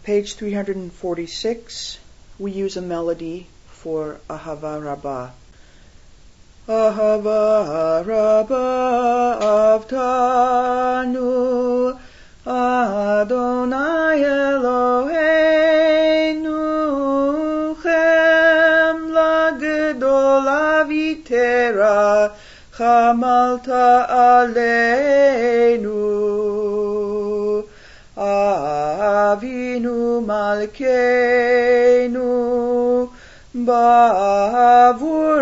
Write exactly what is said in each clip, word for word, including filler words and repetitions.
page three hundred forty-six, we use a melody for Ahava Rabbah. Ahava Rabbah Avtanu Adonai Eloheinu Chemla Gedola Vitera Chamalta Aleinu Avinu Malkeinu Ba'avur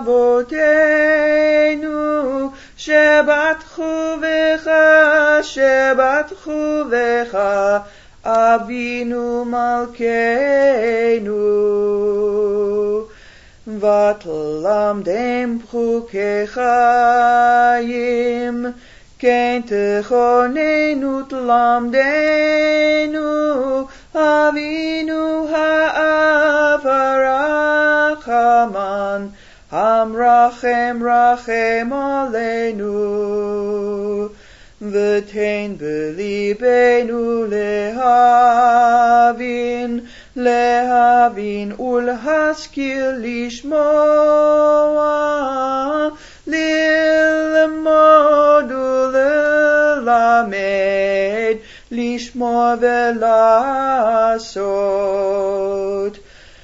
Avotenu Shebatchu Vecha Shebatchu Vecha Avinu Malkeinu Vatlamdem Pchukei Chayim Kein Techonenu Tlamdenu Avinu Ha'avarachaman Hamrachem Rachem Aleinu V'tein B'libenu Lehavin Lehavin Ulhaskil Lishmoa Lilmod Ulilamed Lishmoa Velasot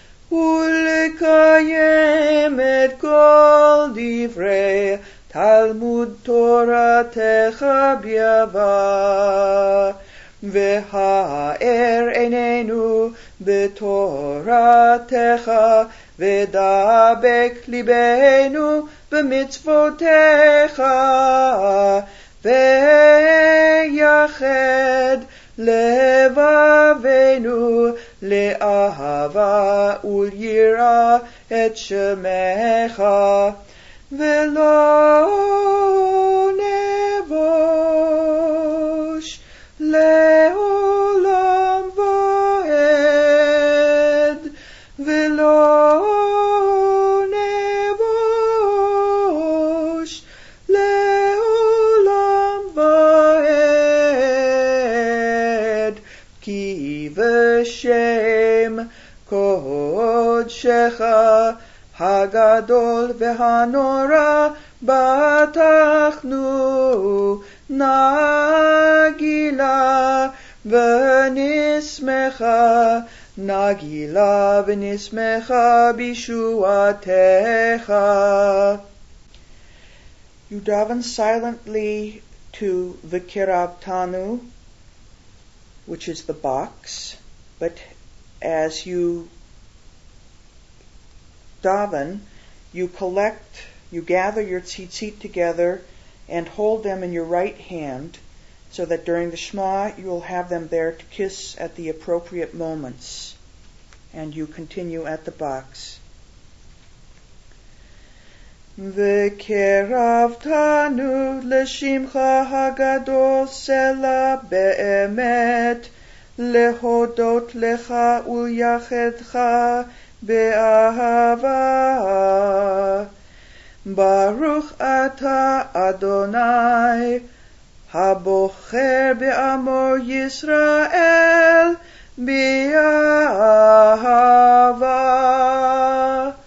Ulikayem et kol divrei Talmud Torah Techa B'yava V'ha'er einenu b'toratecha V'dabek libenu b'mitzvotecha V'yached levavenu le'ahava u'yira et shemecha V'lo nevosh le'olam va'ed V'lo nevosh le'olam va'ed Ki v'shem kodshecha Hagadol v'hanora batachnu Nagila v'nismecha Nagila v'nismecha bishuatecha. You daven silently to V'kiravtanu, which is the box, but as you daven, you collect, you gather your tzitzit together and hold them in your right hand so that during the Shema you will have them there to kiss at the appropriate moments. And you continue at the box. V'kiravtanu l'shimcha hagadol sela be'emet lehodot lecha u'yachedcha be'ahava Baruch ata Adonai habocher be'amor Yisrael bi'ahava